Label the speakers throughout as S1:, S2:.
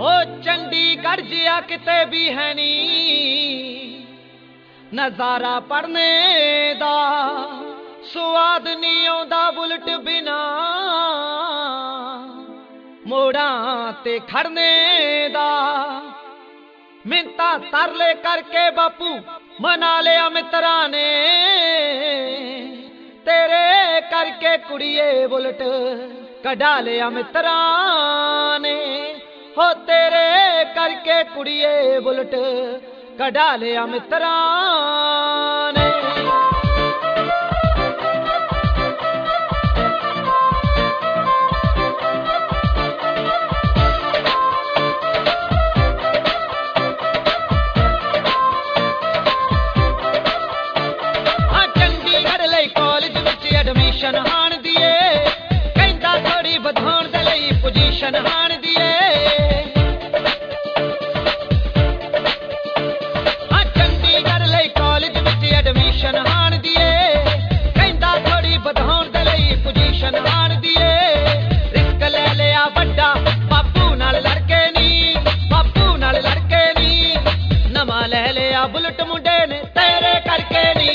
S1: चंडीगढ़ जिया किते भी है नी नजारा पढ़ने दा स्वाद नहीं आउंदा बुलट बिना मोड़ा ते खड़ने दा मिंता तरले करके बापू मना लिया मित्रा ने तेरे करके कुड़िए बुलट कढ़ा लिया मित्रा ने हो तेरे करके कुड़िए बुलट कढ़ा लिया मित्रा ने चंडीगढ़ ले कॉलेज विच एडमिशन हाण दिए कहंदा थोड़ी वधाउण दे लई पोजीशन हाण दिए चंडीगढ़ ले कॉलेज विच एडमिशन हाण दिए कहंदा थोड़ी वधाउण दे लई पोजीशन हाण दिए रिस्क ले लिया वड्डा बापू नाल लड़के नी बापू नाल लड़के नी नवा ले लिया बुलट मुंडे ने तेरे करके नी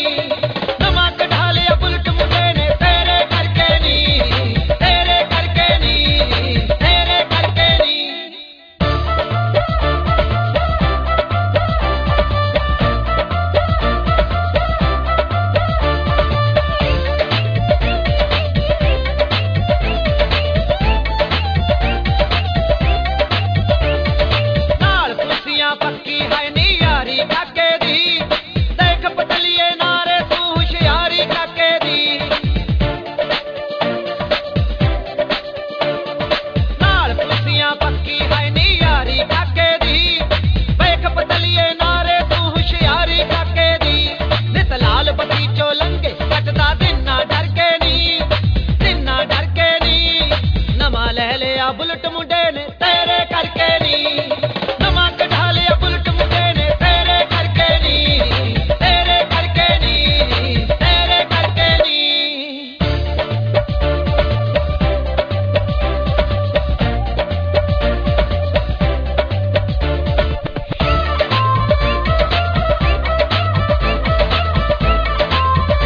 S1: बुलट मुंडे ने तेरे करके नी नवा कढ़ा लिया बुलट मुंडे ने तेरे करके नी तेरे करके नी तेरे करके नी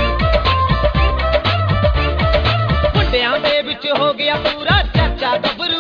S1: मुंडियां दे विच हो गया पूरा चाचा गबरू